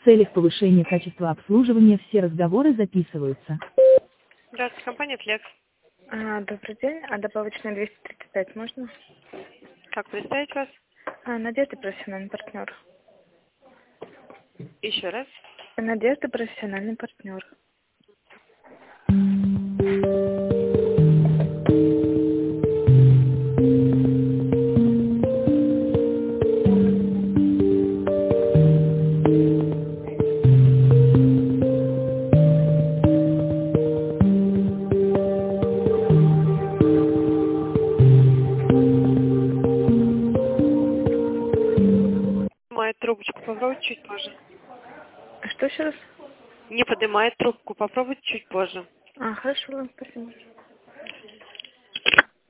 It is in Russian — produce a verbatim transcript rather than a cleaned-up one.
целях повышения качества обслуживания все разговоры записываются. Здравствуйте, компания «Флекс». А, добрый день. А добавочная двести тридцать пять можно? Как представить вас? А, Надежда, профессиональный партнер. Еще раз. Надежда, профессиональный партнер. Поднимает трубочку, попробуйте чуть позже. Что еще раз? Не поднимает трубку, попробуйте чуть позже. А, хорошо, спасибо.